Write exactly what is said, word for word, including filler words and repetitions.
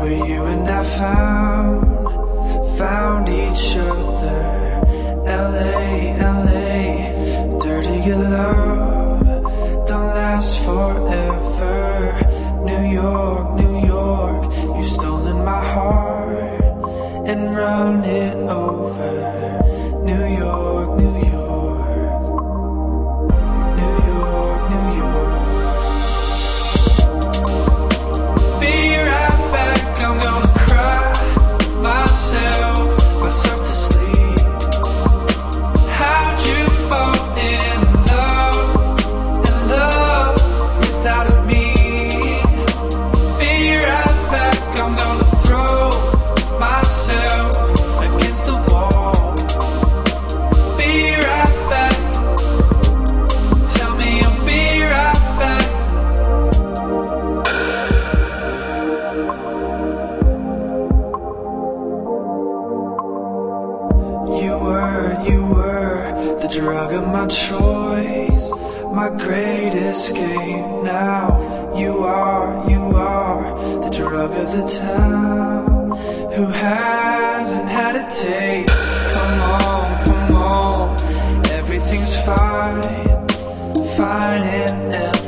where you and I found, found each other. L A, L A, dirty good love, don't last forever. New York, New York, you've stolen my heart and run it over. New York, New York, New York, New York. Be right back, I'm gonna cry myself, myself to sleep. How'd you fall in love, in love without me? Be right back, I'm gonna throw myself against the wall. Be right back, tell me I'll be right back. You were, you were the drug of my choice, my great escape. Now you are, you are the drug of the town. Who hasn't had a taste? Come on, come on, everything's fine, fine in L A.